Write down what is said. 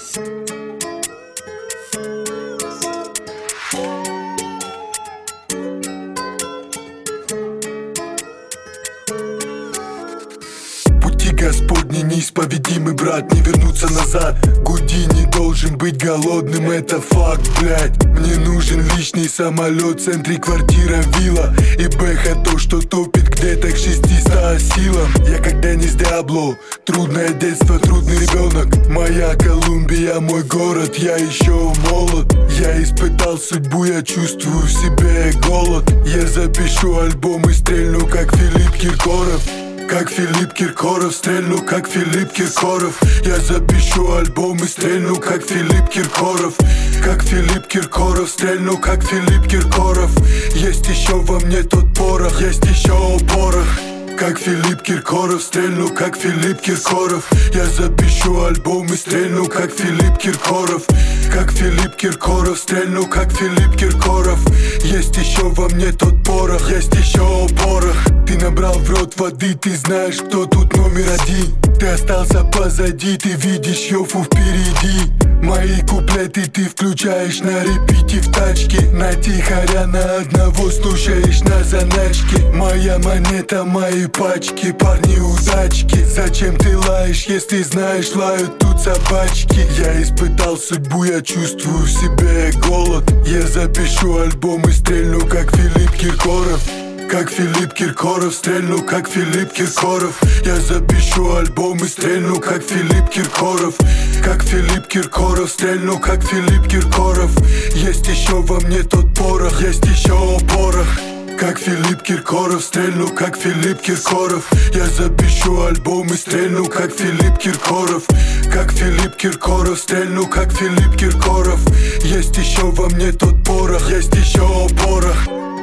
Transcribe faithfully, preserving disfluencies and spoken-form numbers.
Пути Господни неисповедимы, брат, не вернуться назад. Гуди не должен быть голодным, это факт, блядь. Мне нужен личный самолет, в центре квартира, вилла и бэха, то, что топит где-то к шестистам силам. Я когда не с Диабло, трудное детство, трудный ребенок. Моя Колумбия, мой город, я еще молод. Я испытал судьбу, я чувствую в себе голод. Я запишу альбом и стрельну, как Филипп Киркоров. Как Филипп Киркоров, стрельну, как Филипп Киркоров. Я запишу альбом и стрельну, как Филипп Киркоров. Как Филипп Киркоров, стрельну, как Филипп Киркоров. Есть еще во мне тот порох, есть еще порох. Как Филипп Киркоров, стрельну, как Филипп Киркоров. Я запишу альбом и стрельну, как Филипп Киркоров. Как Филипп Киркоров, стрельну, как Филипп Киркоров. Есть еще во мне тот порох, есть еще порох. Ты набрал в рот воды, ты знаешь, кто тут номер один. Ты остался позади, ты видишь Йофу впереди. Мои куплеты ты включаешь на репите в тачке. На тихоря на одного слушаешь на заначке. Моя монета, мои пачки, парни удачки. Зачем ты лаешь, если знаешь, лают тут собачки. Я испытал судьбу, я чувствую в себе голод. Я запишу альбом и стрельну, как Филипп Киркоров. Как Филипп Киркоров, стрельну, как Филипп Киркоров. Я запишу альбом и стрельну, как Филипп Киркоров. Как Филипп Киркоров, стрельну, как Филипп Киркоров. Есть еще во мне тот порох, есть еще порох. Как Филипп Киркоров, стрельну, как Филипп Киркоров. Я запишу альбом и стрельну, как Филипп Киркоров. Как Филипп Киркоров, стрельну, как Филипп Киркоров. Есть еще во мне тот порох, есть еще порох.